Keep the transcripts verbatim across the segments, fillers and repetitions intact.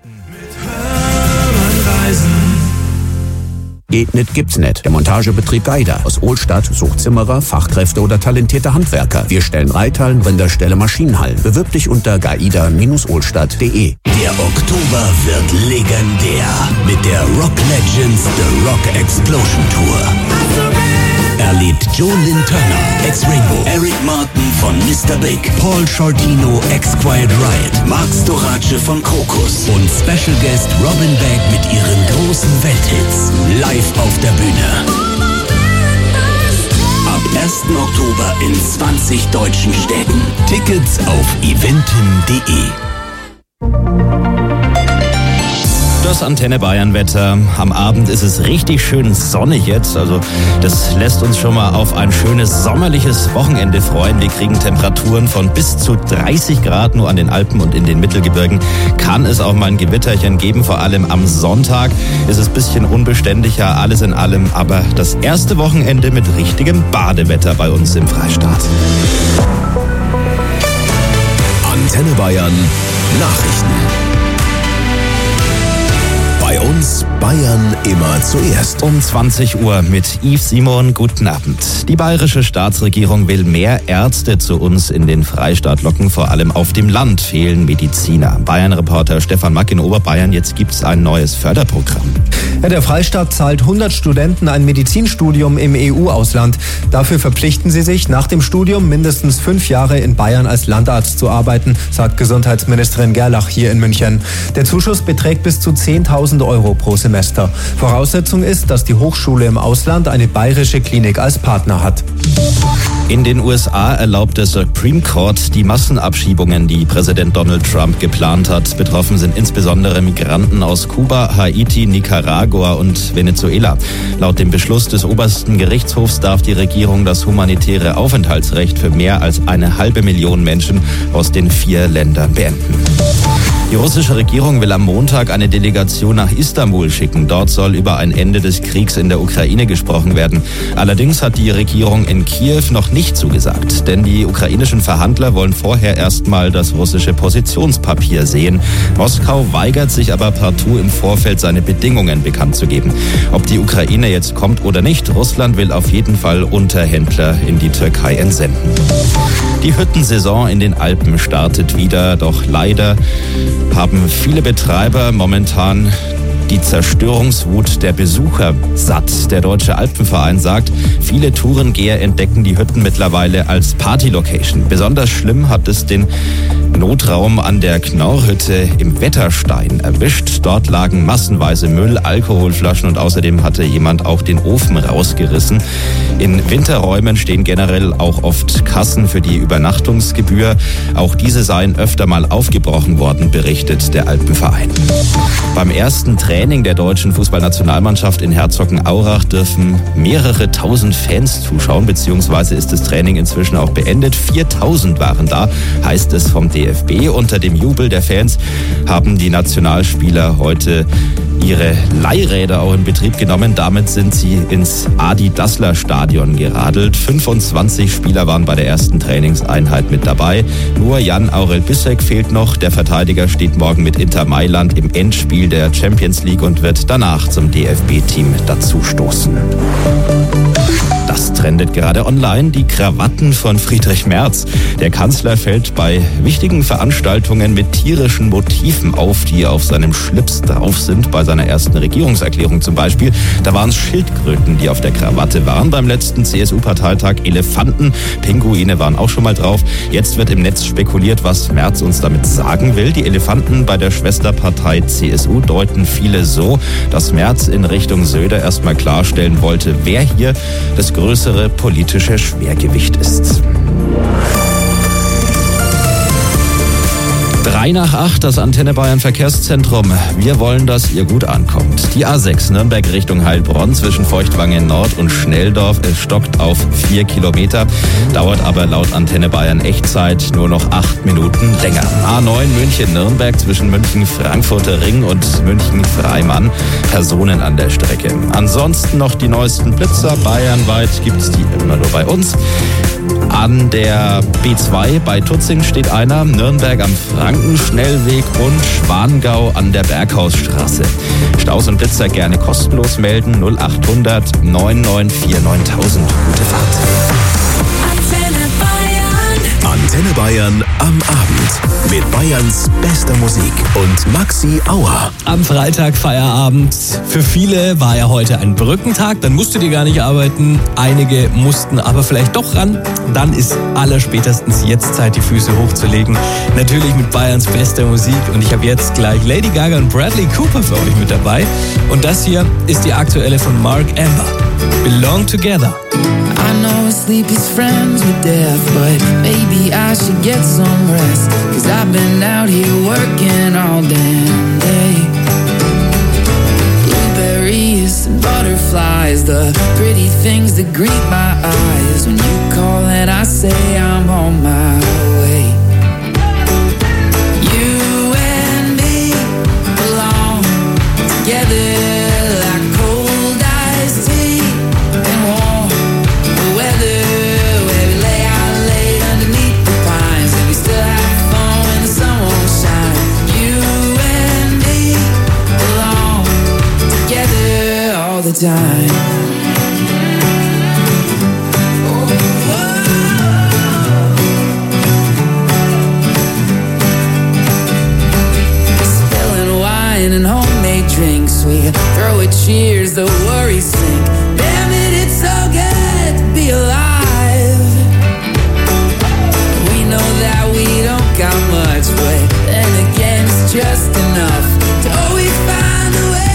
Geht nicht, gibt's nicht. Der Montagebetrieb Geider aus Ohlstadt sucht Zimmerer, Fachkräfte oder talentierte Handwerker. Wir stellen Reithallen, Rinderställe, Maschinenhallen. Bewirb dich unter gaida Bindestrich ohlstadt punkt de. Der Oktober wird legendär mit der Rock Legends The Rock Explosion Tour. Erlebt Jolyn Turner, ex-Rainbow, Eric Martin von Mister Big, Paul Shortino, ex-Quiet Riot, Mark Storace von Krokus und Special Guest Robin Beck mit ihren großen Welthits live auf der Bühne. Ab ersten Oktober in zwanzig deutschen Städten. Tickets auf eventim punkt de. Das Antenne Bayern Wetter. Am Abend ist es richtig schön sonnig jetzt. Also das lässt uns schon mal auf ein schönes sommerliches Wochenende freuen. Wir kriegen Temperaturen von bis zu dreißig Grad. Nur an den Alpen und in den Mittelgebirgen kann es auch mal ein Gewitterchen geben. Vor allem am Sonntag ist es ein bisschen unbeständiger, alles in allem. Aber das erste Wochenende mit richtigem Badewetter bei uns im Freistaat. Antenne Bayern Nachrichten. Bei uns Bayern immer zuerst. Um zwanzig Uhr mit Yves Simon. Guten Abend. Die bayerische Staatsregierung will mehr Ärzte zu uns in den Freistaat locken. Vor allem auf dem Land fehlen Mediziner. Bayern-Reporter Stefan Mack in Oberbayern. Jetzt gibt es ein neues Förderprogramm. Ja, der Freistaat zahlt hundert Studenten ein Medizinstudium im E U-Ausland. Dafür verpflichten sie sich, nach dem Studium mindestens fünf Jahre in Bayern als Landarzt zu arbeiten, sagt Gesundheitsministerin Gerlach hier in München. Der Zuschuss beträgt bis zu zehntausend Euro pro Semester. Voraussetzung ist, dass die Hochschule im Ausland eine bayerische Klinik als Partner hat. In den U S A erlaubt der Supreme Court die Massenabschiebungen, die Präsident Donald Trump geplant hat. Betroffen sind insbesondere Migranten aus Kuba, Haiti, Nicaragua und Venezuela. Laut dem Beschluss des obersten Gerichtshofs darf die Regierung das humanitäre Aufenthaltsrecht für mehr als eine halbe Million Menschen aus den vier Ländern beenden. Die russische Regierung will am Montag eine Delegation nach Istanbul schicken. Dort soll über ein Ende des Kriegs in der Ukraine gesprochen werden. Allerdings hat die Regierung in Kiew noch nicht zugesagt, denn die ukrainischen Verhandler wollen vorher erstmal das russische Positionspapier sehen. Moskau weigert sich aber partout im Vorfeld seine Bedingungen bekannt zu geben. Ob die Ukraine jetzt kommt oder nicht, Russland will auf jeden Fall Unterhändler in die Türkei entsenden. Die Hüttensaison in den Alpen startet wieder, doch leider haben viele Betreiber momentan die Zerstörungswut der Besucher satt. Der Deutsche Alpenverein sagt, viele Tourengeher entdecken die Hütten mittlerweile als Partylocation. Besonders schlimm hat es den Notraum an der Knorrhütte im Wetterstein erwischt. Dort lagen massenweise Müll, Alkoholflaschen und außerdem hatte jemand auch den Ofen rausgerissen. In Winterräumen stehen generell auch oft Kassen für die Übernachtungsgebühr. Auch diese seien öfter mal aufgebrochen worden, berichtet der Alpenverein. Beim ersten Training der deutschen Fußballnationalmannschaft in Herzogenaurach dürfen mehrere tausend Fans zuschauen, beziehungsweise ist das Training inzwischen auch beendet. viertausend waren da, heißt es vom D F B. Unter dem Jubel der Fans haben die Nationalspieler heute ihre Leihräder auch in Betrieb genommen. Damit sind sie ins Adi-Dassler-Stadion geradelt. fünfundzwanzig Spieler waren bei der ersten Trainingseinheit mit dabei. Nur Jan-Aurel Bissek fehlt noch. Der Verteidiger steht morgen mit Inter Mailand im Endspiel der Champions League und wird danach zum D F B-Team dazustoßen. Das trendet gerade online. Die Krawatten von Friedrich Merz. Der Kanzler fällt bei wichtigen Veranstaltungen mit tierischen Motiven auf, die auf seinem Schlips drauf sind. Bei seiner ersten Regierungserklärung zum Beispiel. Da waren es Schildkröten, die auf der Krawatte waren. Beim letzten C S U-Parteitag Elefanten. Pinguine waren auch schon mal drauf. Jetzt wird im Netz spekuliert, was Merz uns damit sagen will. Die Elefanten bei der Schwesterpartei C S U deuten viele so, dass Merz in Richtung Söder erstmal klarstellen wollte, wer hier das größere politische Schwergewicht ist. Drei nach acht, das Antenne Bayern Verkehrszentrum. Wir wollen, dass ihr gut ankommt. Die A sechs Nürnberg Richtung Heilbronn zwischen Feuchtwangen Nord und Schnelldorf. Es stockt auf vier Kilometer, dauert aber laut Antenne Bayern Echtzeit nur noch acht Minuten länger. A neun München Nürnberg zwischen München Frankfurter Ring und München Freimann. Personen an der Strecke. Ansonsten noch die neuesten Blitzer. Bayernweit gibt's die immer nur bei uns. An der B zwei bei Tutzing steht einer, Nürnberg am Frankenschnellweg und Schwangau an der Berghausstraße. Staus und Blitzer gerne kostenlos melden, null acht hundert neun neun vier neuntausend. Gute Fahrt. Antenne Bayern am Abend mit Bayerns bester Musik und Maxi Auer. Am Freitag Feierabend. Für viele war ja heute ein Brückentag, dann musstet ihr gar nicht arbeiten. Einige mussten aber vielleicht doch ran. Dann ist allerspätestens jetzt Zeit, die Füße hochzulegen. Natürlich mit Bayerns bester Musik. Und ich habe jetzt gleich Lady Gaga und Bradley Cooper für euch mit dabei. Und das hier ist die aktuelle von Mark Amber. Belong Together. I know sleep is friends with death, but maybe I should get some rest, 'cause I've been out here working all damn day. Blueberries and butterflies, the pretty things that greet my eyes when you call and I say I'm on my way. You and me belong together. The time. Spilling wine and homemade drinks, we throw a cheers, the worries sink. Damn it, it's so good to be alive. We know that we don't got much, but then again it's just enough to always find a way.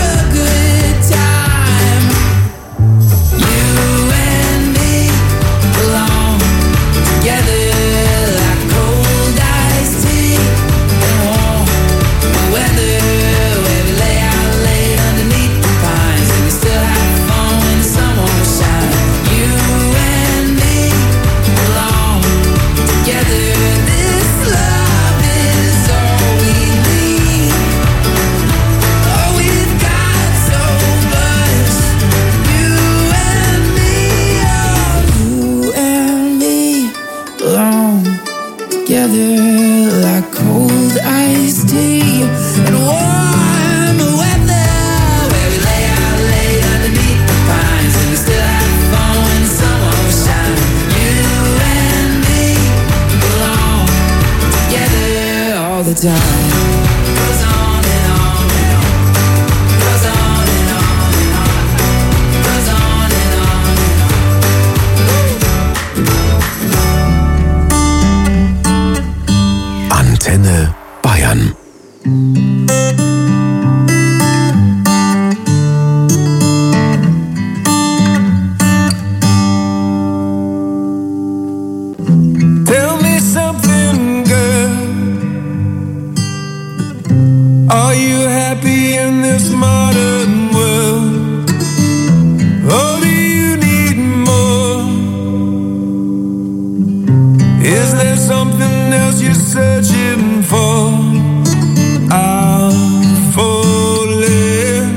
Like cold iced tea and warm weather, where we lay out late underneath the pines and we still have fun when the sun won't shine. You and me belong together all the time. Goes on and on and on, goes on and on and on, goes on and on and on. Antenne Bayern. Tell me something, girl. Are you happy in this modern world? Or do you need more? Is there something else you're searching for? I'm falling.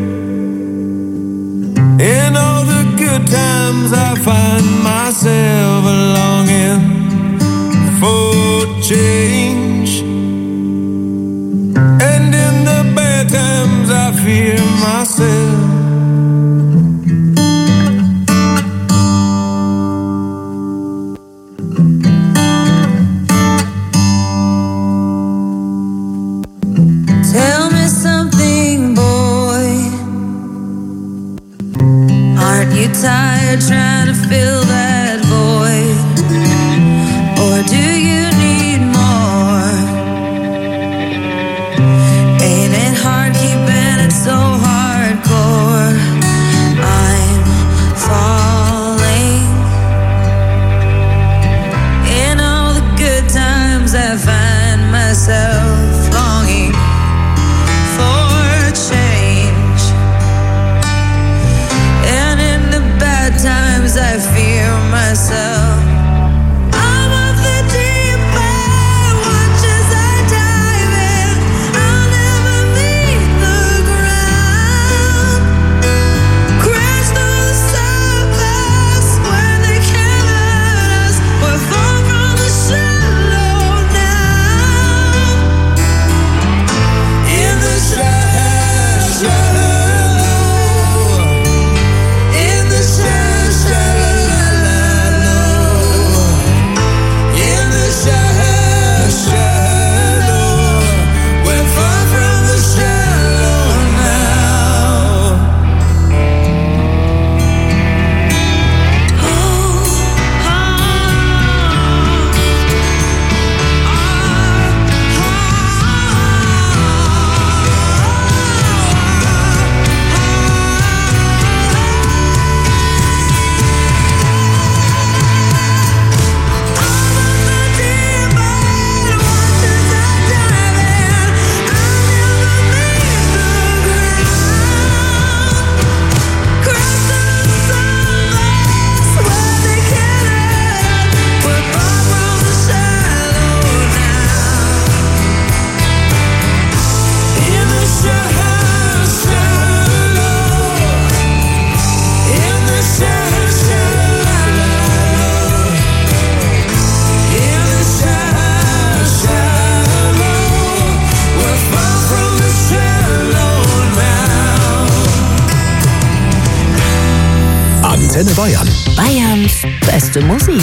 In all the good times I find myself longing for change, and in the bad times I fear myself. Tell me something, boy. Aren't you tired trying to fill that void? Or do you need more? Ain't it hard keeping it so hardcore? Antenne Bayern. Bayerns beste Musik.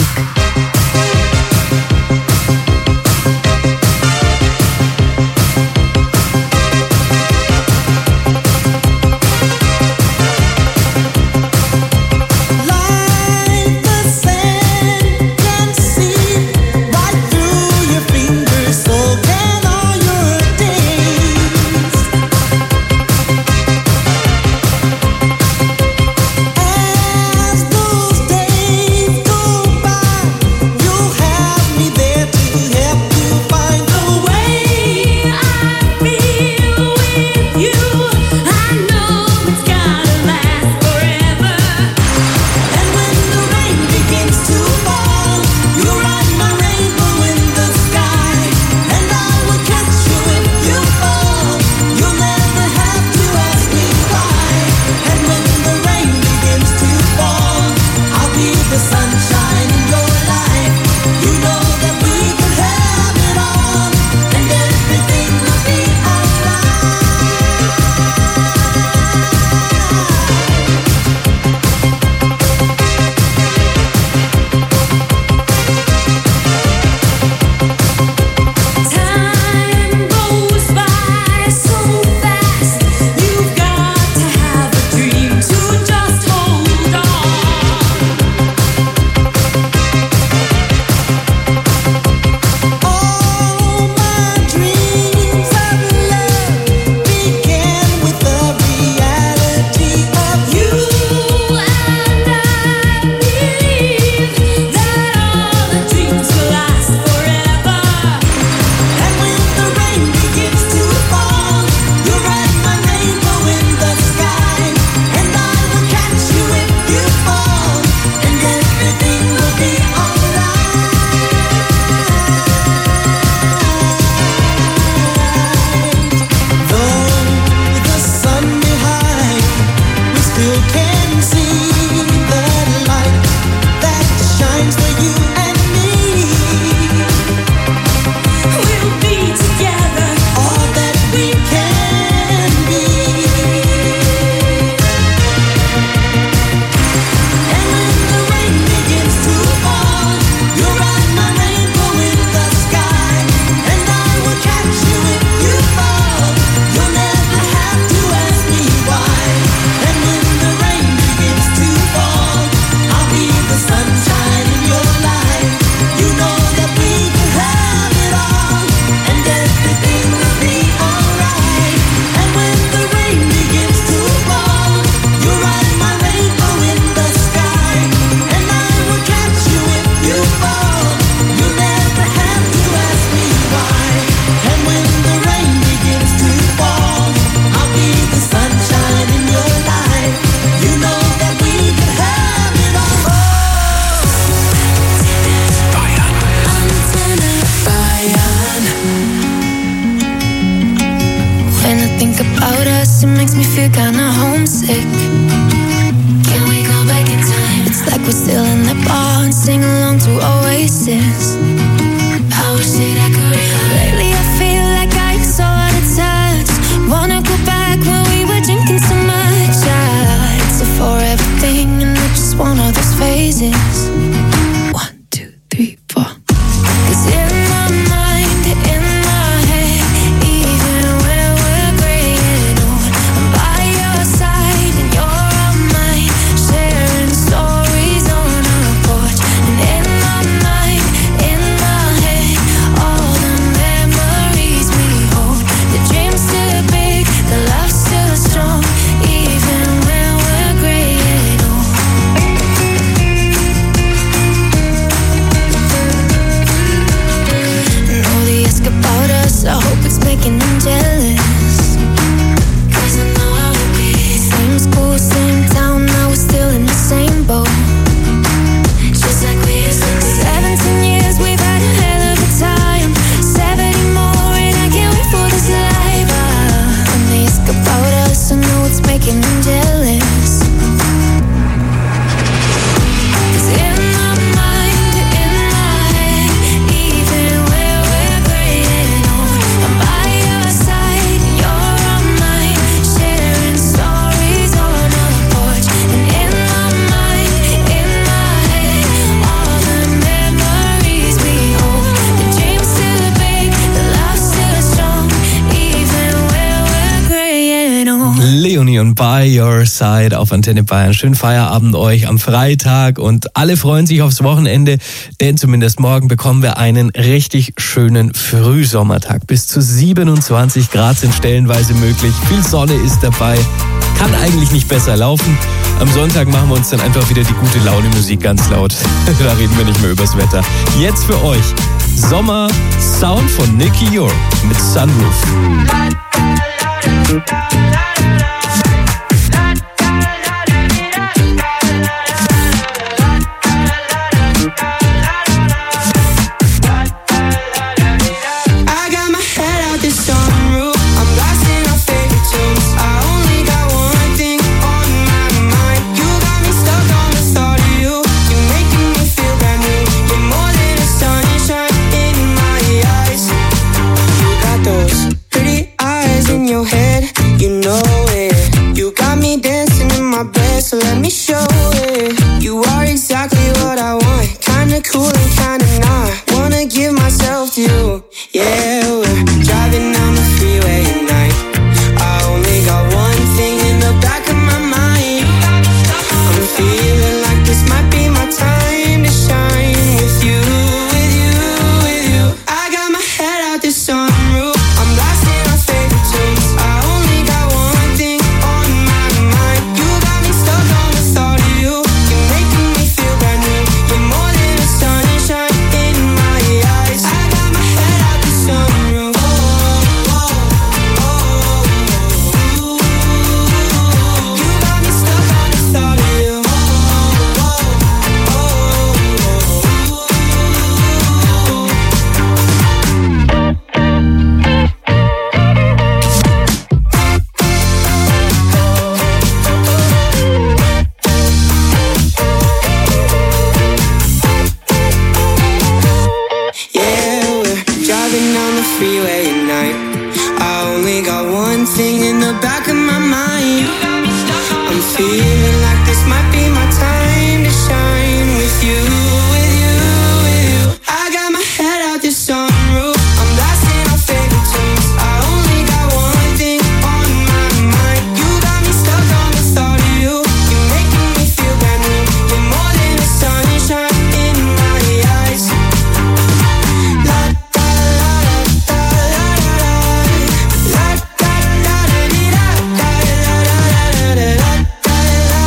Journey und By Your Side auf Antenne Bayern. Schönen Feierabend euch am Freitag und alle freuen sich aufs Wochenende, denn zumindest morgen bekommen wir einen richtig schönen Frühsommertag. Bis zu siebenundzwanzig Grad sind stellenweise möglich, viel Sonne ist dabei, kann eigentlich nicht besser laufen. Am Sonntag machen wir uns dann einfach wieder die gute Laune-Musik ganz laut. Da reden wir nicht mehr übers Wetter. Jetzt für euch Sommer Sound von Nicky York mit Sunroof. So let me show it. You are exactly what I want. Kinda cool and kinda not. Wanna give myself to you. Yeah, we're driving down the freeway at night. I only got one thing in the back of my mind. I'm feeling like this might be my time to shine. With you, with you, with you. I got my head out the sunroof. I'm blasting our favorite tunes. I only got one thing on my mind. You got me stuck on the thought of you. You're making me feel brand new. You're more than a sunshine in my eyes. I got my head out the sunroof. Oh, oh, oh, oh. You got me stuck on the thought of you. Oh, oh, oh, yeah, we're driving down the freeway at night. I only got one thing in the back of my mind. I'm feeling like this might be my time to shine. With you, with you, with you. I got my head out the sunroof. I'm blasting our favorite tunes. I only got one thing on my mind. You got me stuck on the thought of you. You're making me feel brand new. You're more than a sunshine in my eyes. La da la da la da la la da da da da da da da da da da da.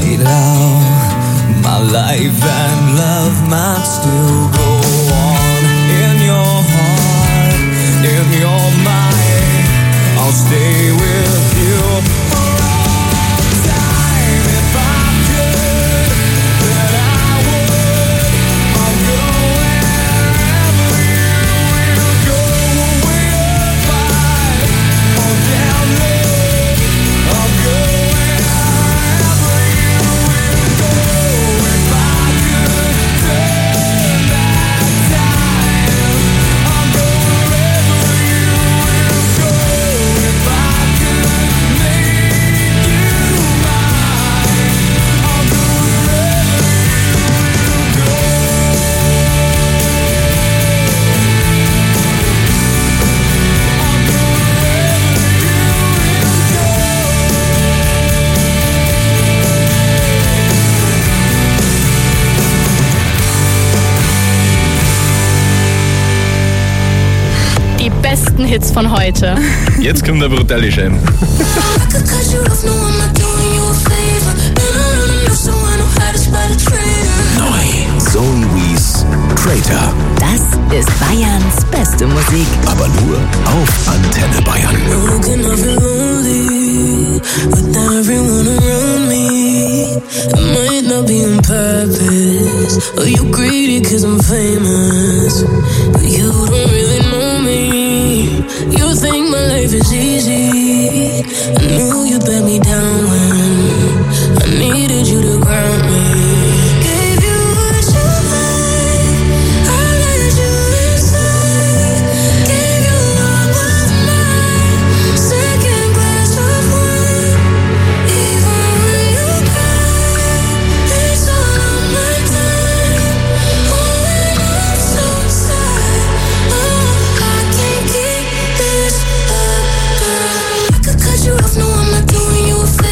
it all. My life and love might still go on. In your heart, in your mind, I'll stay with you for all time. If I could, then I would. I'll go wherever you will go. Way up high or down low, I'll go wherever you will go. If I could turn back time, I'll go wherever you will go. If I could make you mine, I'll go wherever you will go. Die besten Hits von heute. Jetzt kommt der brutale Schein. I could cut you off, no, I'm not doing you a favor. And I don't know, so I know how to spot a traitor. Neu. Zoe Wees Traitor. Das ist Bayerns beste Musik. Aber nur auf Antenne Bayern. Looking, I feel lonely without everyone around me. It might not be on purpose, or you greedy cause I'm famous, but you don't really know me. You think my life is easy. I knew you'd let me down when I needed you to ground me. Gave you what you like, I let you inside. Gave you all of mine, second glass of wine. Even when you cry, it's all on my time. Oh, and I'm so sad. Oh, I can't keep this up, girl. I could cut you off, no, I'm not doing you a favor.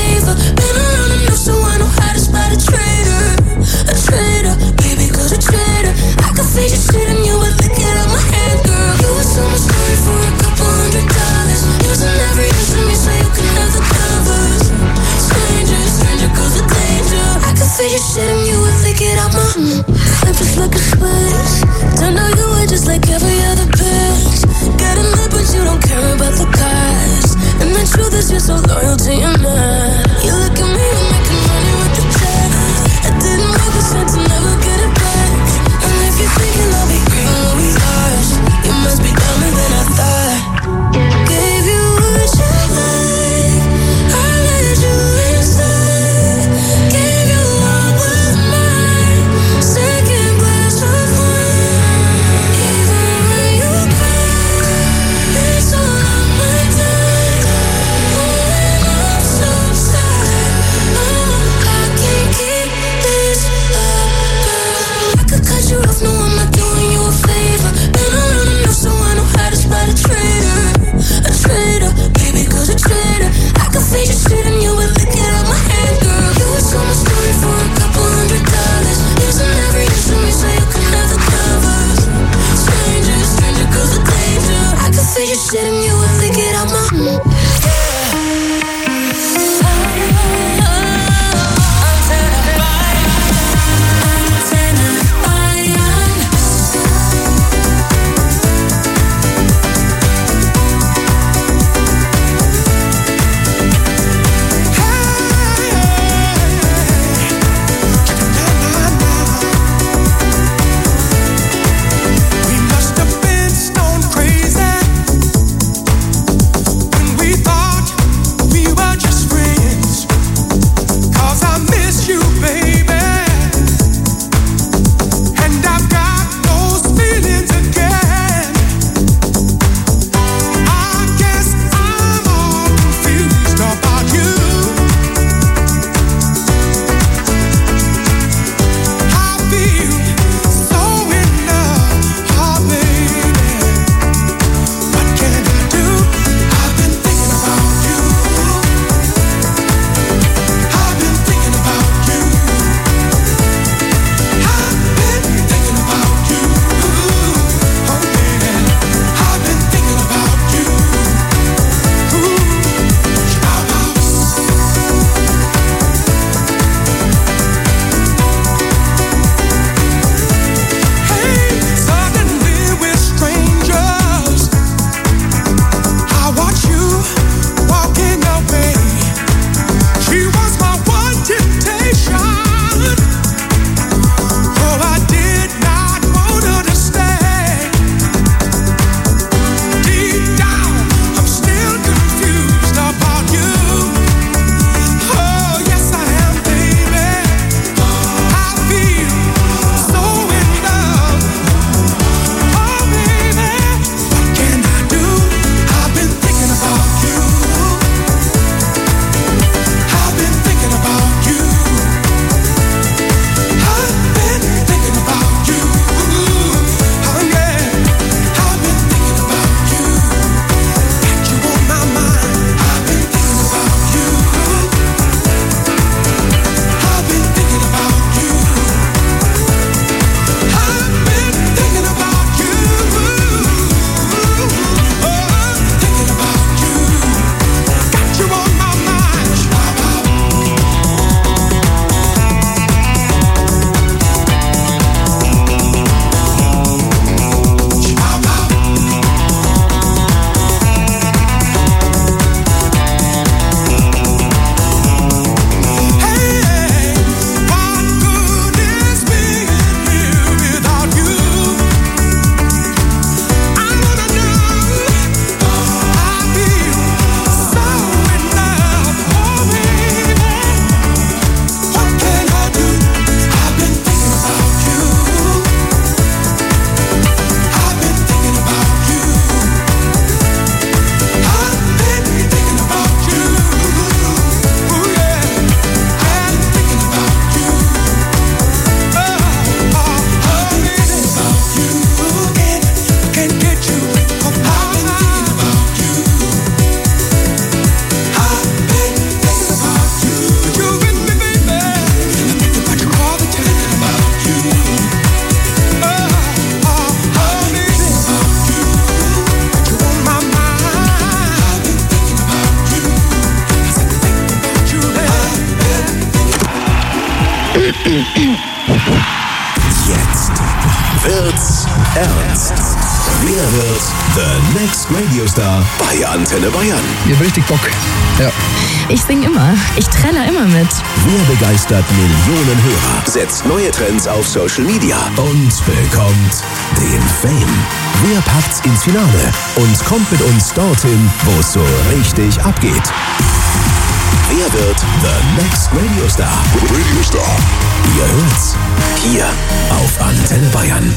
Jetzt wird's ernst. Wer wird the next Radio Star bei Antenne Bayern? Ich hab richtig Bock. Ja. Ich sing immer. Ich trenne immer mit. Wer begeistert Millionen Hörer, setzt neue Trends auf Social Media und bekommt den Fame? Wer packt's ins Finale und kommt mit uns dorthin, wo es so richtig abgeht? Wer wird the next Radio Star? Radio Star. Ihr hört's hier auf Antenne Bayern.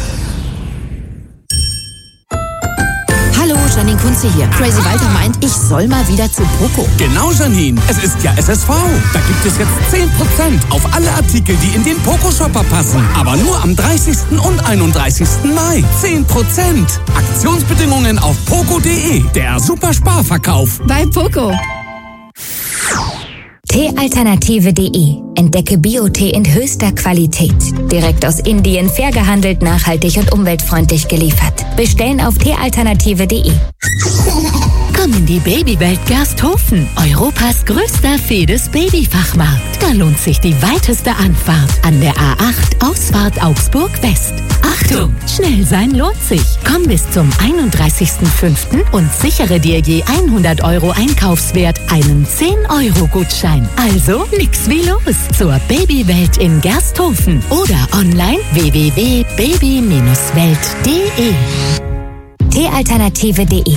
Hallo, Janine Kunze hier. Crazy Walter meint, ich soll mal wieder zu Poco. Genau, Janine. Es ist ja S S V. Da gibt es jetzt zehn Prozent auf alle Artikel, die in den Poco-Shopper passen. Aber nur am dreißigsten und einunddreißigsten Mai. zehn Prozent. Aktionsbedingungen auf poco punkt de. Der Super-Sparverkauf. Bei Poco. Teealternative punkt de. Entdecke Bio-Tee in höchster Qualität. Direkt aus Indien, fair gehandelt, nachhaltig und umweltfreundlich geliefert. Bestellen auf teealternative punkt de. Komm in die Babywelt Gersthofen, Europas größter Fedes-Babyfachmarkt. Da lohnt sich die weiteste Anfahrt an der A acht, Ausfahrt Augsburg West. Achtung, schnell sein lohnt sich. Komm bis zum einunddreißigsten fünften und sichere dir je hundert Euro Einkaufswert einen zehn Euro Gutschein. Also nix wie los zur Babywelt in Gersthofen oder online w w w punkt baby welt punkt de. Teealternative punkt de.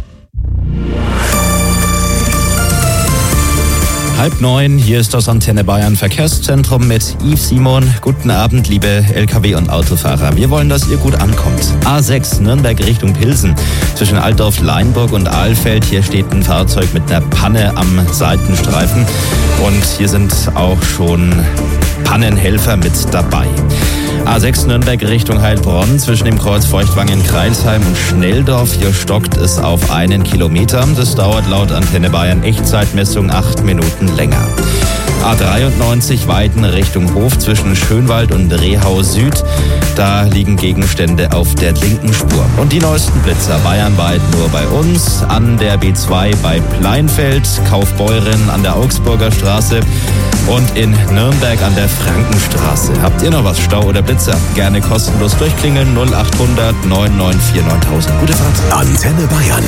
Halb neun, hier ist das Antenne Bayern Verkehrszentrum mit Yves Simon. Guten Abend, liebe L K W- und Autofahrer. Wir wollen, dass ihr gut ankommt. A sechs, Nürnberg Richtung Pilsen. Zwischen Altdorf, Leinburg und Ahlfeld. Hier steht ein Fahrzeug mit einer Panne am Seitenstreifen. Und hier sind auch schon Pannenhelfer mit dabei. A sechs Nürnberg Richtung Heilbronn zwischen dem Kreuz Feuchtwangen-Kreilsheim und Schnelldorf. Hier stockt es auf einen Kilometer. Das dauert laut Antenne Bayern Echtzeitmessung acht Minuten länger. A dreiundneunzig Weiden Richtung Hof zwischen Schönwald und Rehau Süd. Da liegen Gegenstände auf der linken Spur. Und die neuesten Blitzer bayernweit nur bei uns. An der B zwei bei Pleinfeld, Kaufbeuren an der Augsburger Straße und in Nürnberg an der Frankenstraße. Habt ihr noch was, Stau oder Blitzer? Gerne kostenlos durchklingeln null achthundert neun neun vier neuntausend. Gute Fahrt. Antenne Bayern.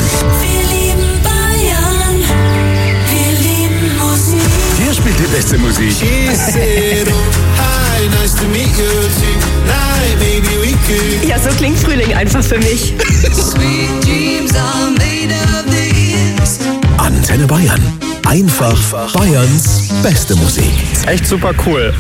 Hier spielt die beste Musik. Ja, so klingt Frühling einfach für mich. Antenne Bayern. Einfach Bayerns beste Musik. Echt super cool.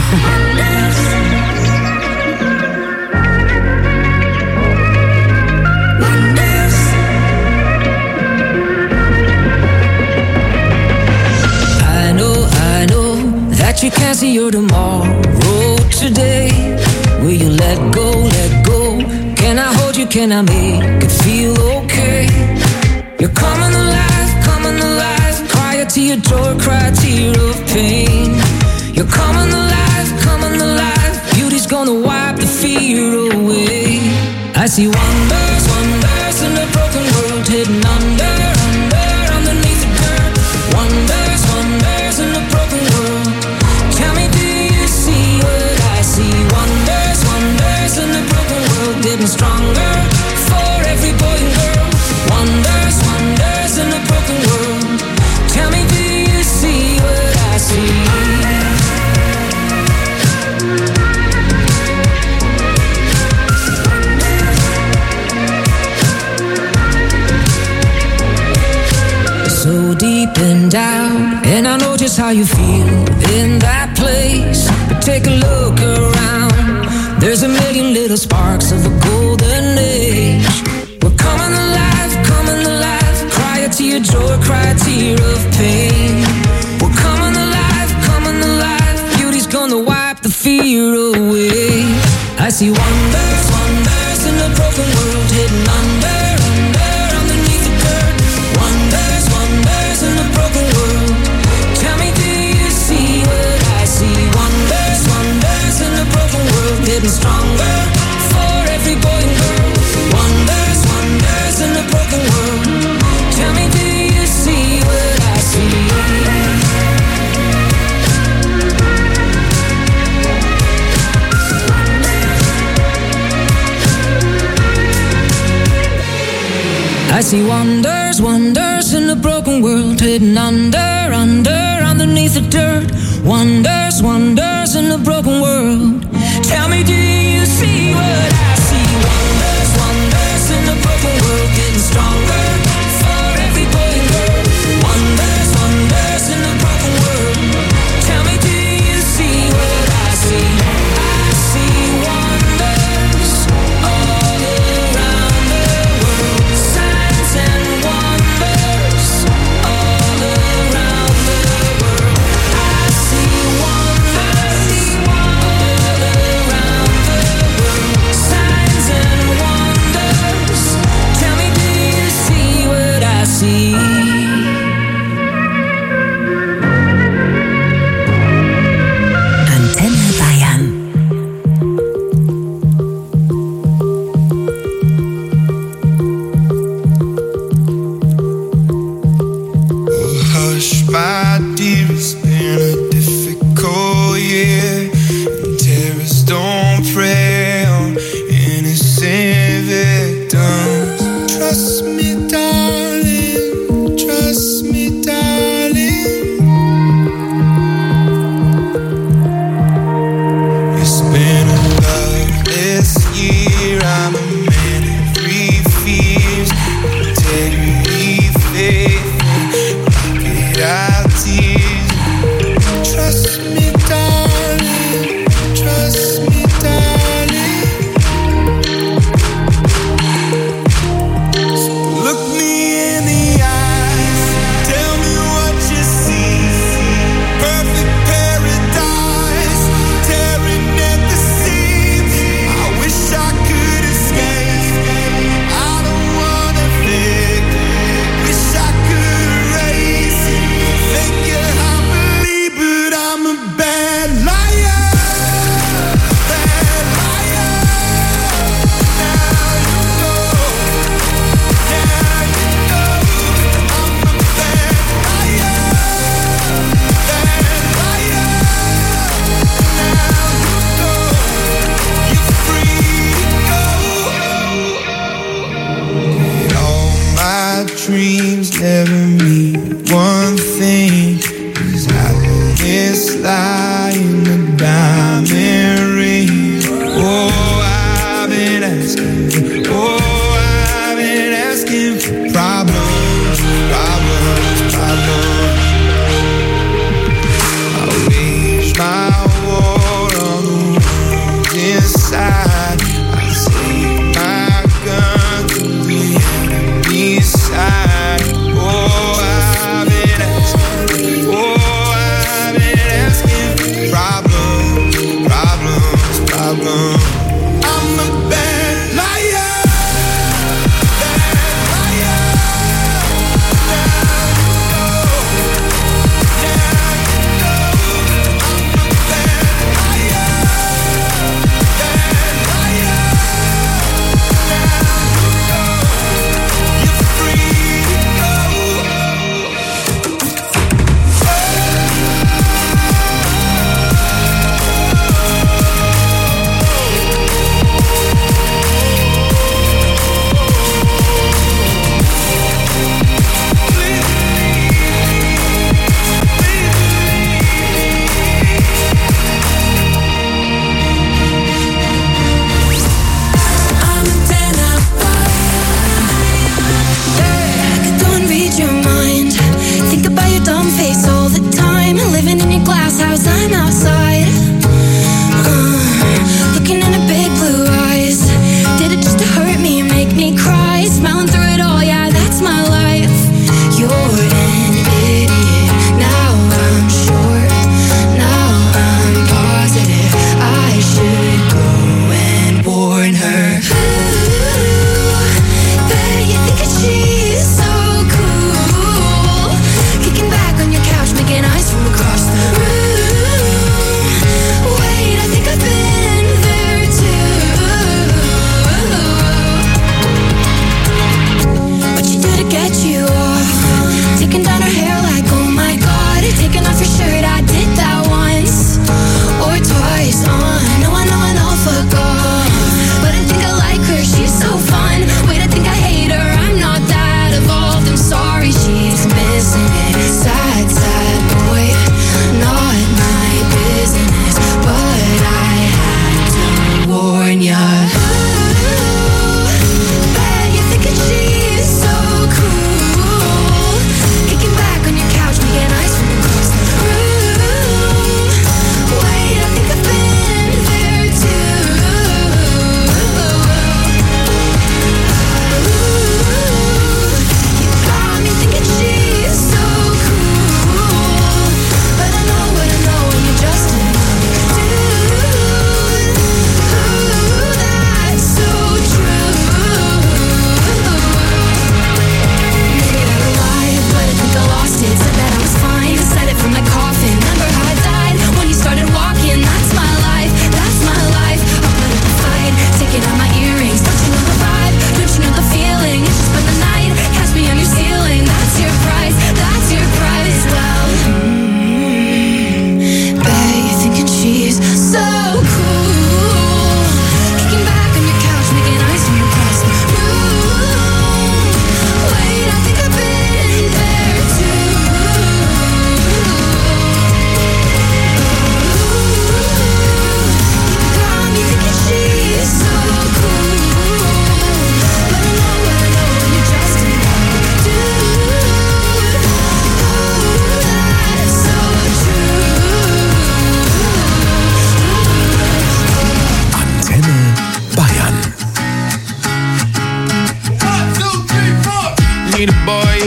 You can't see your tomorrow today. Will you let go, let go? Can I hold you, can I make it feel okay? You're coming alive, coming alive. Cry a tear, joy, cry a tear of pain. You're coming alive, coming alive. Beauty's gonna wipe the fear away. I see wonders, wonders in a broken world, hidden under, under, underneath the dirt. Wonders, wonders in a broken world. Tell me, do you see what I see? Wonders, wonders in a broken world, getting stronger for every boy and girl. Wonders, wonders in a broken world. Tell me, do you see what I see? So deep and down, and I know just how you feel in that place. But take a look around, there's a million little sparks of a golden age. We're coming alive, coming alive. Cry a tear, joy, cry a tear of pain. We're coming alive, coming alive. Beauty's gonna wipe the fear away. I see wonders, wonders in a broken world, hidden under, under, underneath the dirt. Wonders, wonders in a broken world. Tell me, do you see what I see? Wonders, wonders in a broken world, getting stronger for every boy and girl. Wonders, wonders in a broken world. Tell me, do you see what I see? I see wonders, wonders in a broken world, hidden under, under, underneath the dirt. Wonders, wonders in a broken world. Tell me, do you see what I see? Wonders, wonders in a broken world, getting stronger for every boy and girl. Wonders, wonders in a broken world. Tell me, do you see what I see? I see wonders all around the world. Signs and wonders all around the world. I see wonders all around the world. Signs and wonders. Tell me, do you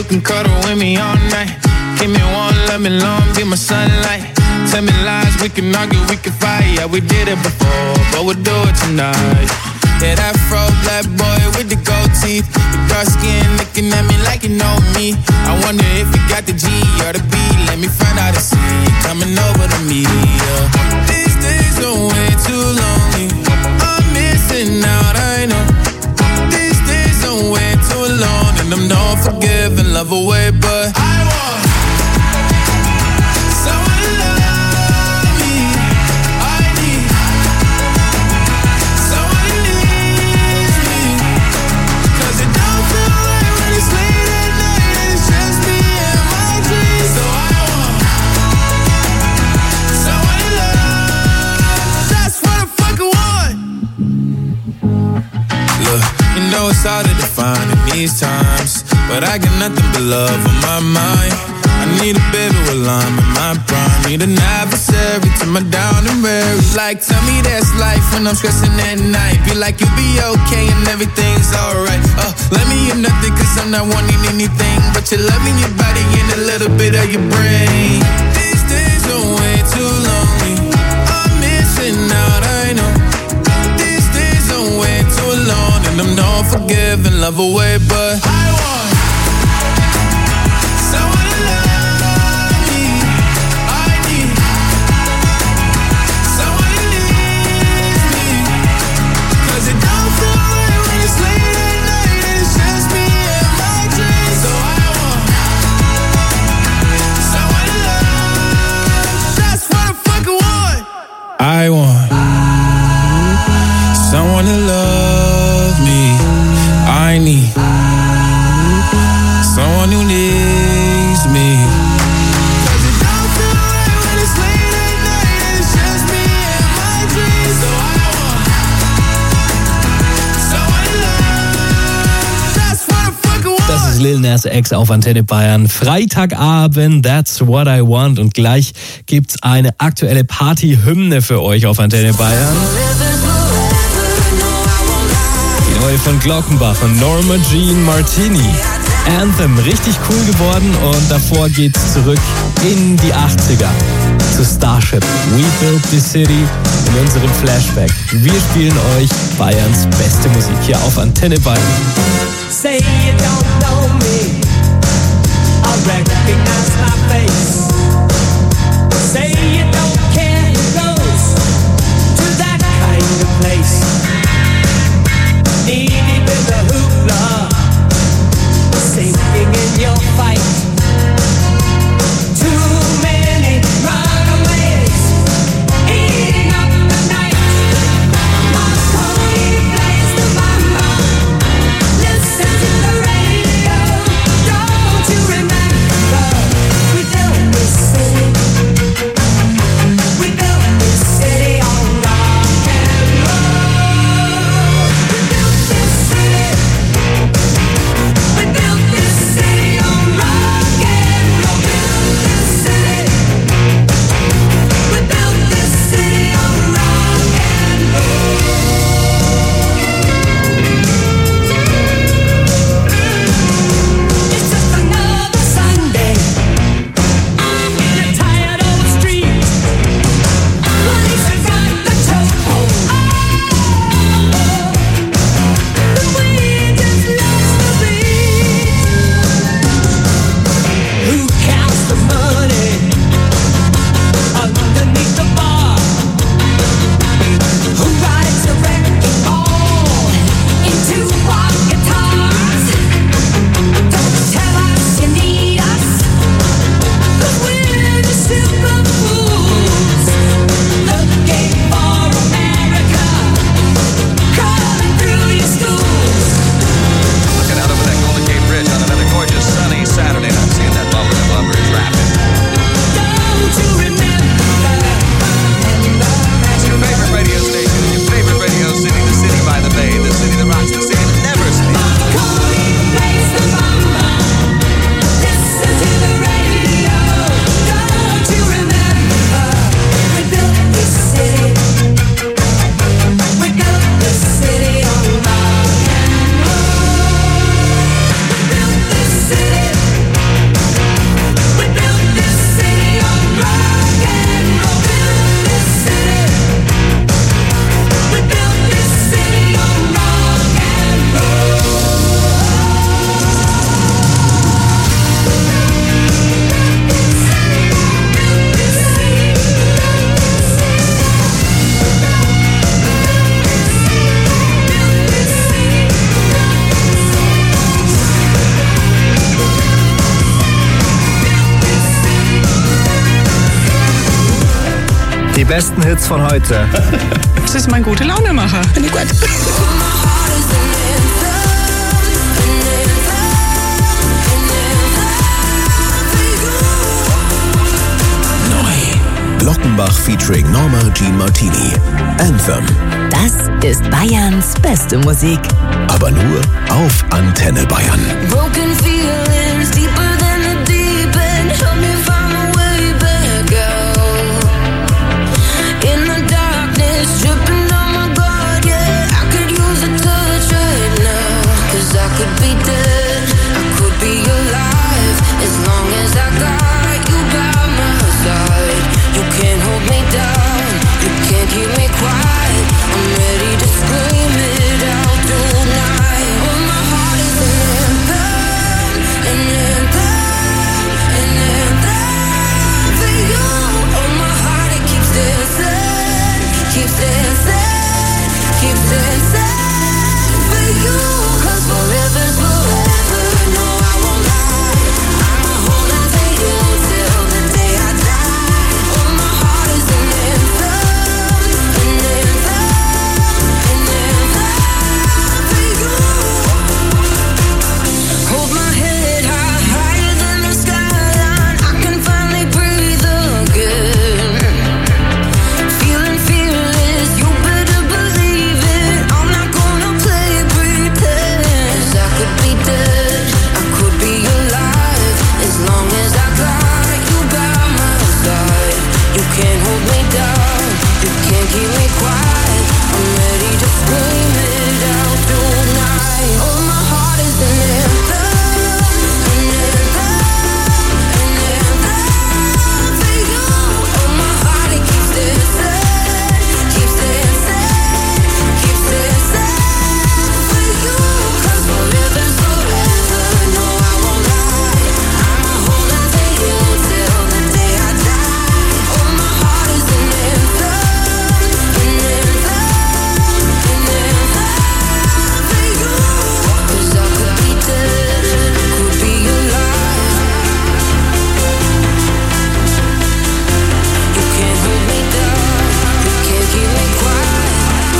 can cuddle with me all night. Give me one, let me long, be my sunlight. Tell me lies, we can argue, we can fight. Yeah, we did it before, but we'll do it tonight. Yeah, that fro black boy with the gold teeth, the dark skin looking at me like you know me. I wonder if you got the G or the B. Let me find out and see you coming over to me. Yeah. These days are way too lonely. I'm missing out, I know. These days are way too long, and I'm not forgiving, love away, but I want someone to love me. I need someone who needs me. 'Cause it don't feel right when it's late at night and it's just me and my dreams. So I want someone to love. That's what I fucking want. Look, you know it's hard to define in these times, but I got nothing but love on my mind. I need a baby while I'm in my prime. Need an adversary to my down and weary. Like, tell me that's life when I'm stressing at night. Be like, you'll be okay and everything's alright. Uh, let me hear nothing 'cause I'm not wanting anything but your love in your body and a little bit of your brain. These days are way too lonely. I'm missing out, I know. These days are way too long, and I'm not forgiving, love away, but I want someone to love me. I need someone who needs me. 'Cause it don't feel right when it's late at night and it's just me and my dreams. So I want someone to love. That's what I fucking want. I want someone to love me. I need someone who needs me. 'Cause it don't feel right when it's late at night and it's just me and my dreams. So I want someone to love. That's what I fucking want. Das ist Lil Nas X auf Antenne Bayern. Freitagabend, that's what I want. Und gleich gibt's eine aktuelle Party-Hymne für euch auf Antenne Bayern. Die neue von Glockenbach und Norma Jean Martini. Anthem, richtig cool geworden, und davor geht's zurück in die achtziger zu Starship. We Built This City in unserem Flashback. Wir spielen euch Bayerns beste Musik hier auf Antenne Bayern. Say you don't know me, I recognize my face. Say you don't care who goes to that kind of place. Needy with the hoopla, sinking in your fight. Too many runaways, eating up the night. Marconi plays the mama. Listen to the radio. Don't you remember? We built this city. We besten Hits von heute. Das ist mein gute Launemacher. Finde ich gut. Glockenbach featuring Norma Jean Martini. Anthem. Das ist Bayerns beste Musik. Aber nur auf Antenne Bayern. Broken feelings deeper than the deep end. Help me find my way back out. In the darkness, tripping on my guard, yeah. I could use a touch right now. Cause I could be dead, I could be alive. As long as I got you by my side. You can't hold me down, you can't keep me quiet. I'm ready to scream it out tonight. Oh, my heart is an anthem, an anthem, an anthem for you. Oh, my heart, it keeps dancing, keeps dancing, keeps dancing for you. Cause forever's forever, no, I won't lie. I'ma hold on to you till the day I die. Oh, my heart is an anthem, an anthem, an anthem for you. Hold my head high, higher than the skyline. I can finally breathe again. Feeling fearless, you better believe it. I'm not gonna play pretend. 'Cause I could be dead, I could be alive. As long as I got you by my side. You can't hold me down, you can't keep me quiet. I'm ready to scream it out tonight. Oh, my heart is an anthem, an anthem, an anthem for you. Oh, my heart, it keeps dancing, keeps dancing, keeps dancing for you. 'Cause forever's forever, no, I won't lie. I'ma hold on to you till the day I die. Oh, my heart is an anthem, an anthem, an anthem for you. 'Cause I could be dead, could be alive. You can't hold me down, you can't keep me quiet.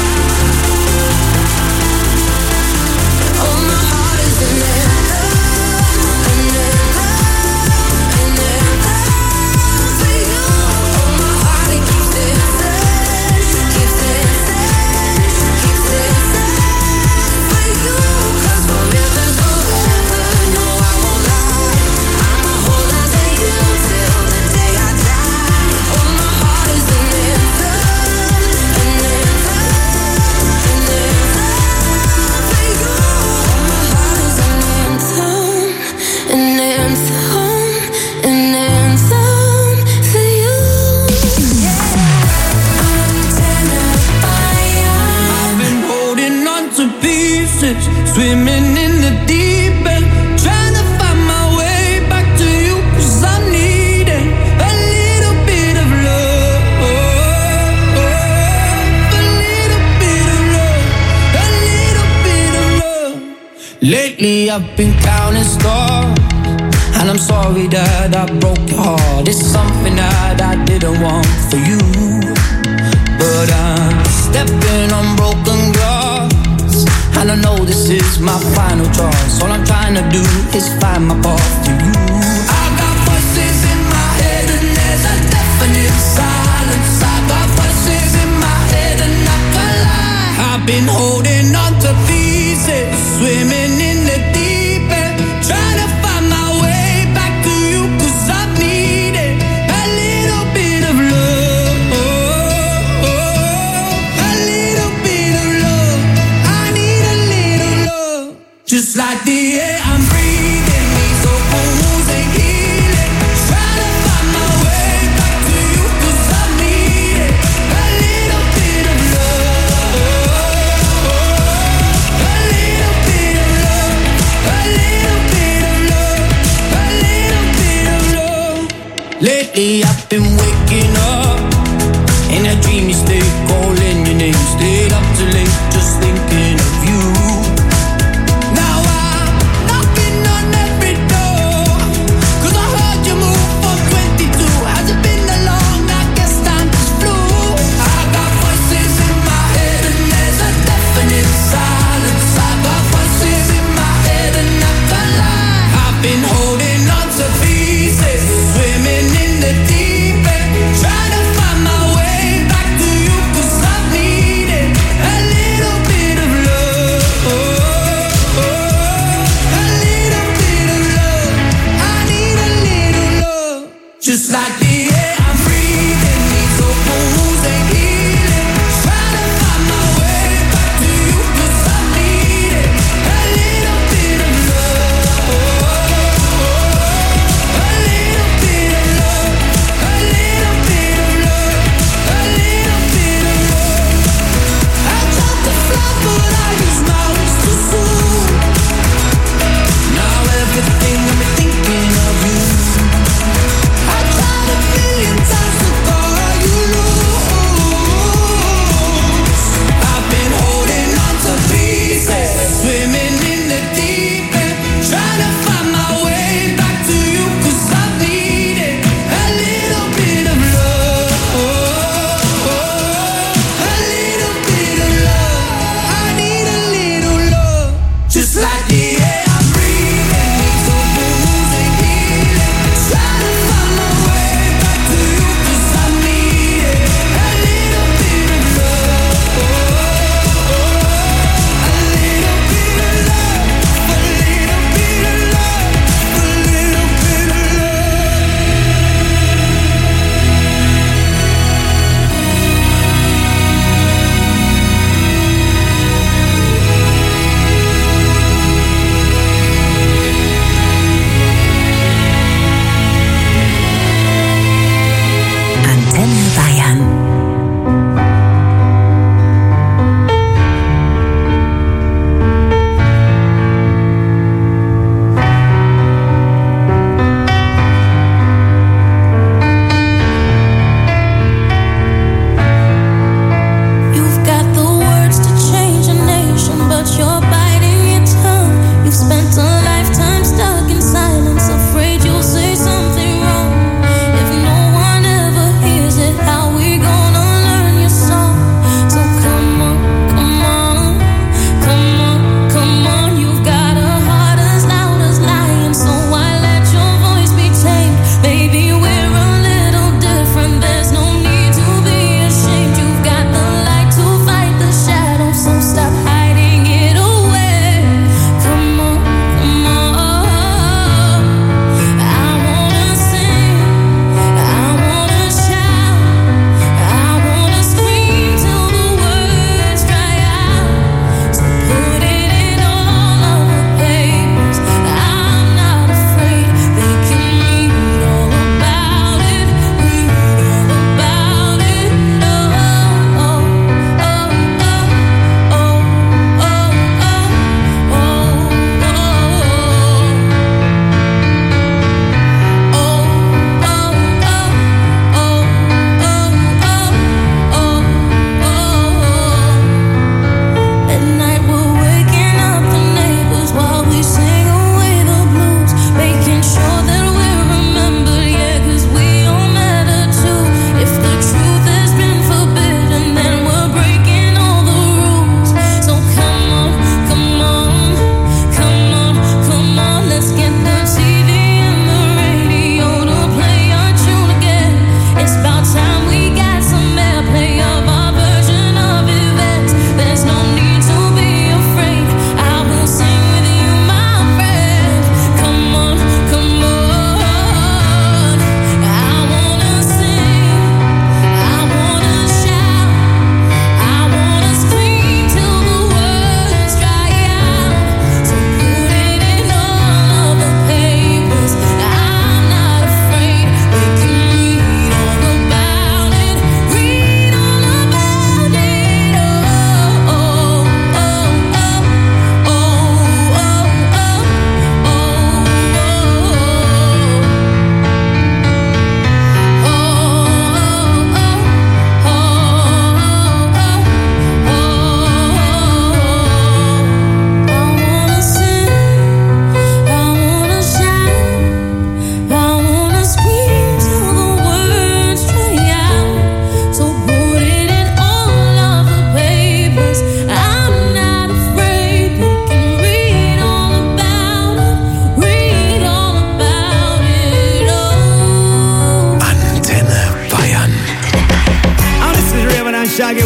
Oh, my heart is an anthem, an anthem, an anthem for you. Oh, my heart, it keeps dancing, keeps dancing, keeps dancing for you. 'Cause forever's forever, no, I won't lie. I'ma hold on to you till the day I die. Oh, my heart is an anthem, an anthem, an anthem for you. Oh, my heart is an anthem, an anthem, an anthem for you. Antenne Bayern. I've been holding on to pieces, swimming in the deep end, trying to find my way back to you. 'Cause I'm needing a little bit of love, a little bit of love, a little bit of love. Lately I've been counting stars, and I'm sorry that I broke your heart. It's something that I didn't want for you, but I'm stepping on broken glass, and I know this is my final choice. All I'm trying to do is find my path to you. I got voices in my head and there's a definite silence. I got voices in my head and I can lie. I've been holding on to pieces, swimming in the deep end, trying to find my way back to you. 'Cause I've needed a little bit of love, a little bit of love. I need a little love, just like the air I'm breathing. These open wounds ain't healing. Trying to find my way back to you. 'Cause I've needed a little bit of love, a little bit of love, a little bit of love, a little bit of love. Lately I've been waking up in a dreamy state, calling your name, stayed up too late, just thinking of you. Now I'm knocking on every door, 'cause I heard you move from twenty-two. Has it been that long? I guess time just flew.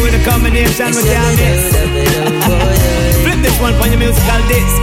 with a combination we can't miss. Flip this one on your musical disc.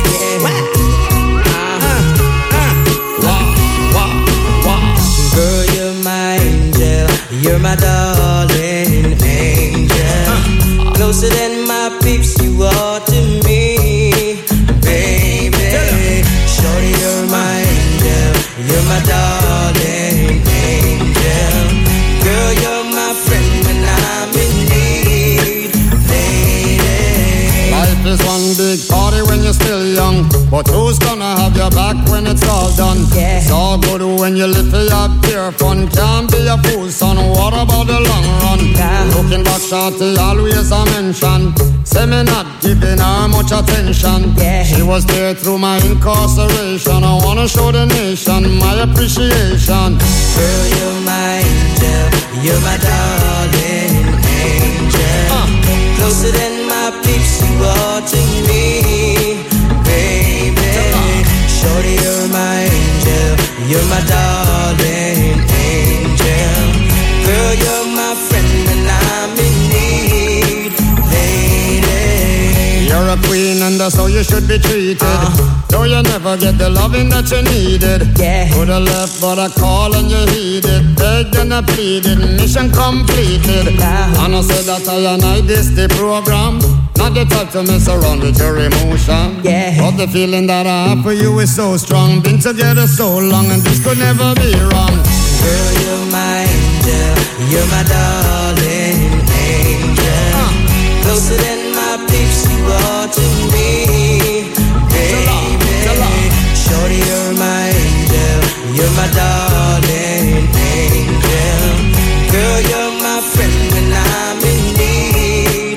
Girl, you're my angel, you're my darling angel. Closer than my peeps, you are to me, baby. Shorty, you're my angel, you're my darling angel. Girl, you're my friend when I'm in need, lady. Life is one big party when you're still young, but who's gonna have your back when it's all done? Yeah. It's all good when you live for your pure fun. Can't be a fool, son. What about the long run? Yeah. Looking back, shorty, always a mention. Say me not giving her much attention. Yeah. She was there through my incarceration. I wanna show the nation my appreciation. Girl, you're my angel, you're my darling angel. Uh. Closer than my peeps, you are to me, baby. Shorty, you're my angel, you're my darling angel. Girl, you're my friend when I'm in need, lady. You're a queen and that's how you should be treated. Uh. Though you never get the loving that you needed. Yeah. Could've left but I call and you heeded. Begged and I pleaded, mission completed. Uh. And I said that I and I this the program. Not the type to mess around with your emotion. Yeah. But the feeling that I have for you is so strong. Been together so long and this could never be wrong. Girl, you're my angel, you're my darling angel. Uh. Closer than my peeps, you are to me, baby. Shorty, you're my angel, you're my darling angel. Girl, you're my friend when I'm in need,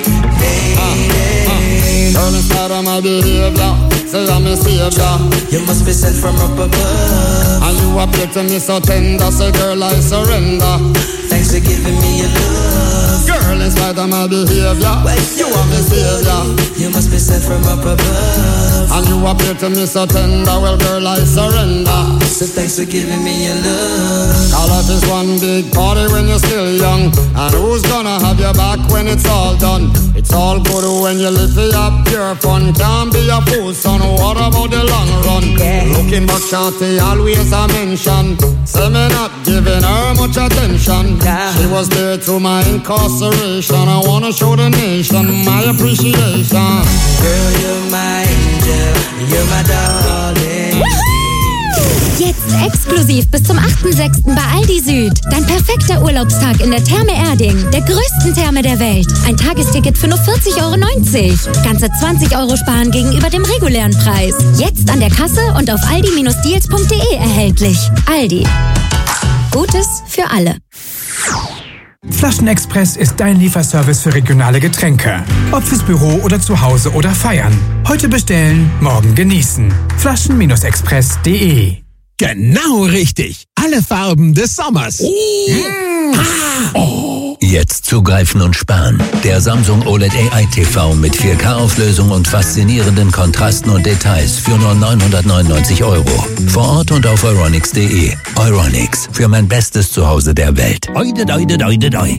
lady. Girl, inside of my behavior, say I'm a savior. You must be sent from up above. And you appear to me so tender, say girl I surrender. Thanks for giving me your love. Girl, in spite of my behavior, you are my savior. You must be sent from up above. And you appear to me so tender, well girl I surrender. So thanks for giving me your love. All life is one big party when you're still young. And who's gonna have your back when it's all done? It's all good when you live for your pure fun. Can't be a fool, son. What about the long run? Yeah. Looking back, shorty, always a mention. Say me not giving her much attention. Yeah. She was there through my incarceration. I wanna show the nation my appreciation. Girl, you're my angel, you're my darling. Jetzt exklusiv bis zum achten sechsten bei Aldi Süd. Dein perfekter Urlaubstag in der Therme Erding, der größten Therme der Welt. Ein Tagesticket für nur vierzig Euro neunzig. Ganze zwanzig Euro sparen gegenüber dem regulären Preis. Jetzt an der Kasse und auf aldi Deals punkt de erhältlich. Aldi. Gutes für alle. Flaschenexpress ist dein Lieferservice für regionale Getränke. Ob fürs Büro oder zu Hause oder feiern. Heute bestellen, morgen genießen. Flaschen Express punkt de. Genau richtig. Alle Farben des Sommers. Oh. Mm. Ah. Oh. Jetzt zugreifen und sparen. Der Samsung O L E D A I T V mit vier K-Auflösung und faszinierenden Kontrasten und Details für nur neunhundertneunundneunzig Euro. Vor Ort und auf euronics punkt de. Euronics, für mein bestes Zuhause der Welt. Oide, oide, oide, oide.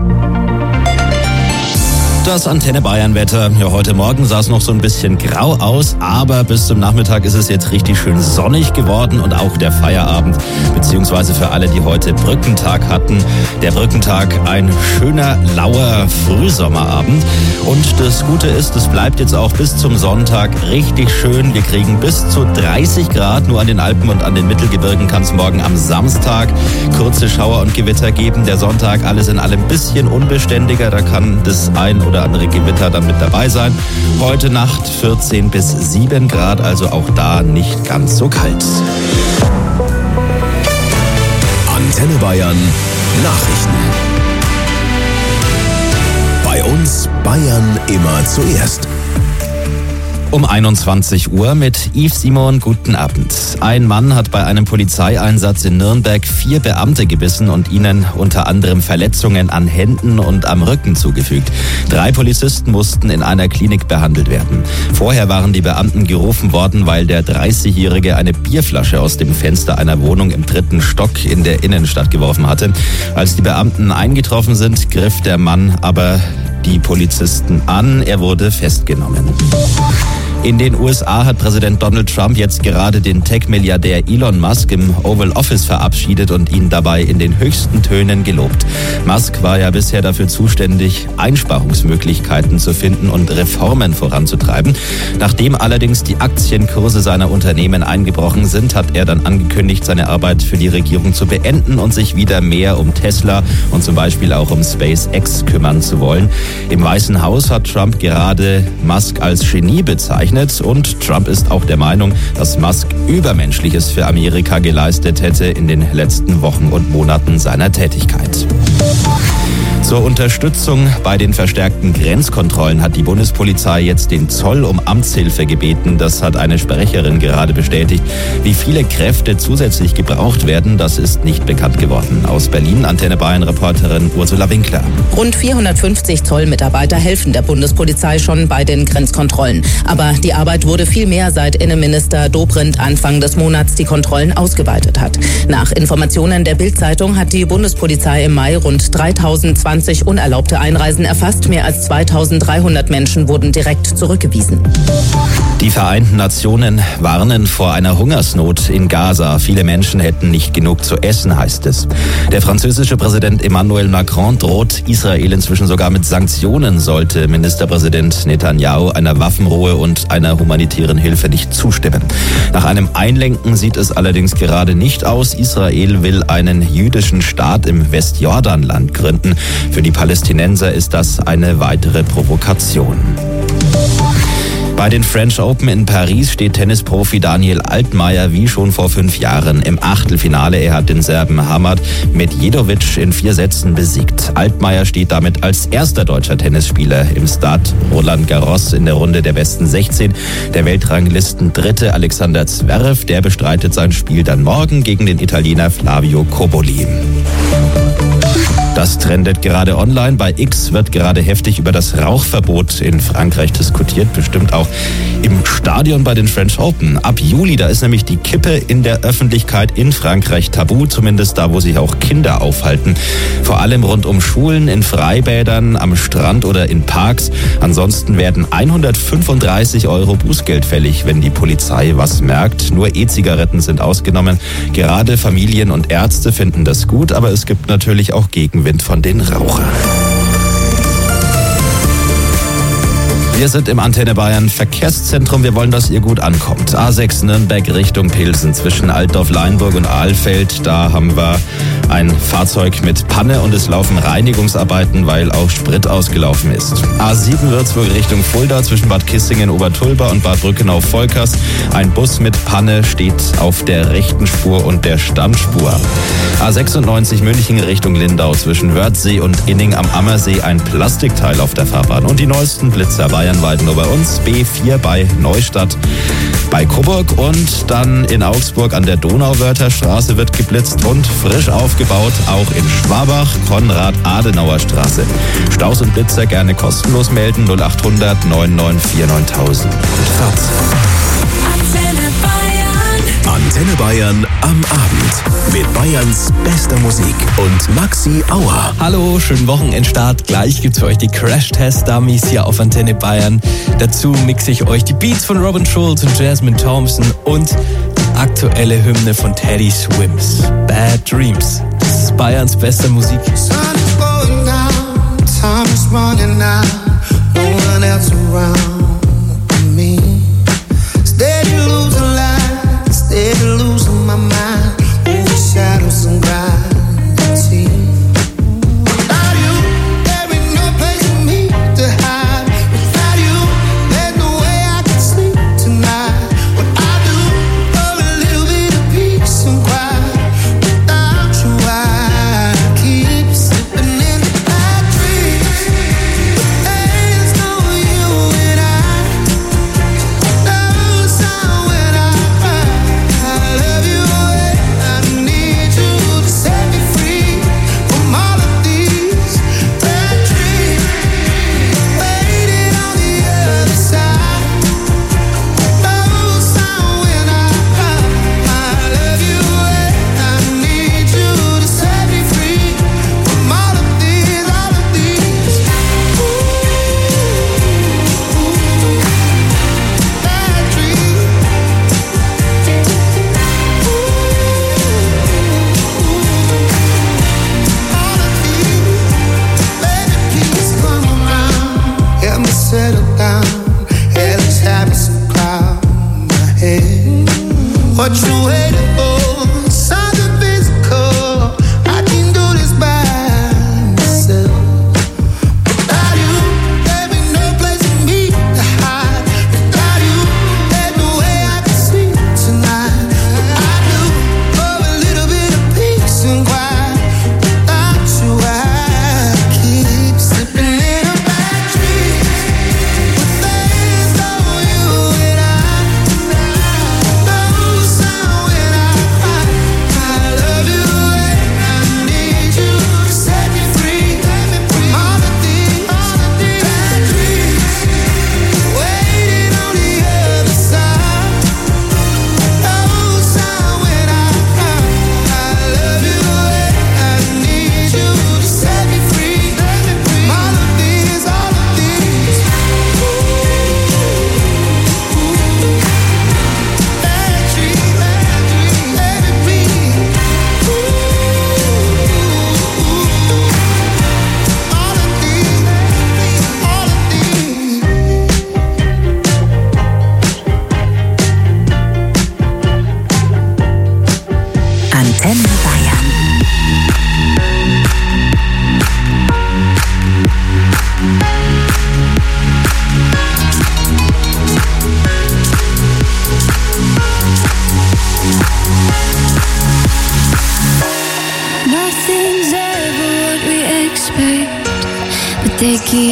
Das Antenne Bayern Wetter. Ja, heute Morgen sah es noch so ein bisschen grau aus, aber bis zum Nachmittag ist es jetzt richtig schön sonnig geworden und auch der Feierabend, beziehungsweise für alle, die heute Brückentag hatten. Der Brückentag, ein schöner, lauer Frühsommerabend. Und das Gute ist, es bleibt jetzt auch bis zum Sonntag richtig schön. Wir kriegen bis zu dreißig Grad. Nur an den Alpen und an den Mittelgebirgen kann es morgen am Samstag kurze Schauer und Gewitter geben. Der Sonntag alles in allem ein bisschen unbeständiger. Da kann das ein oder andere Gewitter dann mit dabei sein. Heute Nacht vierzehn bis sieben Grad, also auch da nicht ganz so kalt. Antenne Bayern Nachrichten. Bei uns Bayern immer zuerst. Um einundzwanzig Uhr mit Yves Simon, guten Abend. Ein Mann hat bei einem Polizeieinsatz in Nürnberg vier Beamte gebissen und ihnen unter anderem Verletzungen an Händen und am Rücken zugefügt. Drei Polizisten mussten in einer Klinik behandelt werden. Vorher waren die Beamten gerufen worden, weil der dreißigjährige eine Bierflasche aus dem Fenster einer Wohnung im dritten Stock in der Innenstadt geworfen hatte. Als die Beamten eingetroffen sind, griff der Mann aber die Polizisten an. Er wurde festgenommen. In den U S A hat Präsident Donald Trump jetzt gerade den Tech-Milliardär Elon Musk im Oval Office verabschiedet und ihn dabei in den höchsten Tönen gelobt. Musk war ja bisher dafür zuständig, Einsparungsmöglichkeiten zu finden und Reformen voranzutreiben. Nachdem allerdings die Aktienkurse seiner Unternehmen eingebrochen sind, hat er dann angekündigt, seine Arbeit für die Regierung zu beenden und sich wieder mehr um Tesla und zum Beispiel auch um SpaceX kümmern zu wollen. Im Weißen Haus hat Trump gerade Musk als Genie bezeichnet. Und Trump ist auch der Meinung, dass Musk Übermenschliches für Amerika geleistet hätte in den letzten Wochen und Monaten seiner Tätigkeit. Zur Unterstützung bei den verstärkten Grenzkontrollen hat die Bundespolizei jetzt den Zoll um Amtshilfe gebeten. Das hat eine Sprecherin gerade bestätigt. Wie viele Kräfte zusätzlich gebraucht werden, das ist nicht bekannt geworden. Aus Berlin, Antenne Bayern-Reporterin Ursula Winkler. Rund vierhundertfünfzig Zollmitarbeiter helfen der Bundespolizei schon bei den Grenzkontrollen. Aber die Arbeit wurde viel mehr, seit Innenminister Dobrindt Anfang des Monats die Kontrollen ausgeweitet hat. Nach Informationen der Bild-Zeitung hat die Bundespolizei im Mai rund dreitausendzwanzig unerlaubte Einreisen erfasst. Mehr als zweitausenddreihundert Menschen wurden direkt zurückgewiesen. Die Vereinten Nationen warnen vor einer Hungersnot in Gaza. Viele Menschen hätten nicht genug zu essen, heißt es. Der französische Präsident Emmanuel Macron droht Israel inzwischen sogar mit Sanktionen, sollte Ministerpräsident Netanyahu einer Waffenruhe und einer humanitären Hilfe nicht zustimmen. Nach einem Einlenken sieht es allerdings gerade nicht aus. Israel will einen jüdischen Staat im Westjordanland gründen. Für die Palästinenser ist das eine weitere Provokation. Bei den French Open in Paris steht Tennisprofi Daniel Altmaier wie schon vor fünf Jahren im Achtelfinale. Er hat den Serben Hamad Medjedovic in vier Sätzen besiegt. Altmaier steht damit als erster deutscher Tennisspieler im Stade Roland Garros in der Runde der besten sechzehn. Der Weltranglisten Dritte Alexander Zverev, der bestreitet sein Spiel dann morgen gegen den Italiener Flavio Cobolli. Das trendet gerade online. Bei X wird gerade heftig über das Rauchverbot in Frankreich diskutiert. Bestimmt auch im Stadion bei den French Open. Ab Juli, da ist nämlich die Kippe in der Öffentlichkeit in Frankreich tabu. Zumindest da, wo sich auch Kinder aufhalten. Vor allem rund um Schulen, in Freibädern, am Strand oder in Parks. Ansonsten werden hundertfünfunddreißig Euro Bußgeld fällig, wenn die Polizei was merkt. Nur E-Zigaretten sind ausgenommen. Gerade Familien und Ärzte finden das gut, aber es gibt natürlich auch Gegenwind von den Rauchern. Wir sind im Antenne Bayern Verkehrszentrum. Wir wollen, dass ihr gut ankommt. A sechs Nürnberg Richtung Pilsen zwischen Altdorf-Leinburg und Ahlfeld. Da haben wir ein Fahrzeug mit Panne und es laufen Reinigungsarbeiten, weil auch Sprit ausgelaufen ist. A sieben Würzburg Richtung Fulda zwischen Bad Kissingen, Obertulba und Bad Brückenau-Volkers. Ein Bus mit Panne steht auf der rechten Spur und der Standspur. A sechsundneunzig München Richtung Lindau zwischen Wörthsee und Inning am Ammersee ein Plastikteil auf der Fahrbahn. Und die neuesten Blitzer Bayernweit nur bei uns. B vier bei Neustadt bei Coburg und dann in Augsburg an der Donauwörtherstraße wird geblitzt und frisch aufgebaut auch in Schwabach, Konrad-Adenauer-Straße. Staus und Blitzer gerne kostenlos melden null achthundert neun neun vier neuntausend. Antenne Bayern am Abend mit Bayerns bester Musik und Maxi Auer. Hallo, schönen Wochenendstart. Gleich gibt's für euch die Crash-Test-Dummies hier auf Antenne Bayern. Dazu mixe ich euch die Beats von Robin Schulz und Jasmine Thompson und die aktuelle Hymne von Teddy Swims. Bad Dreams. Das ist Bayerns beste Musik. Sun is going down, time is running out, no one else around me. Steady losing light, steady losing my mind, over shadows and gravity. Without you, there ain't no place for me to hide. Without you, there's no way I can sleep tonight. What I do for a little bit of peace and quiet. Without you, I keep slipping in bad dreams. There's no you and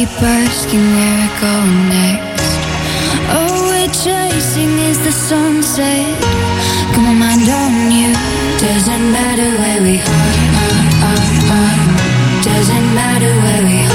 keep asking where we're going next. All we're chasing is the sunset. Got my mind on you. Doesn't matter where we are, are, are, are. Doesn't matter where we are.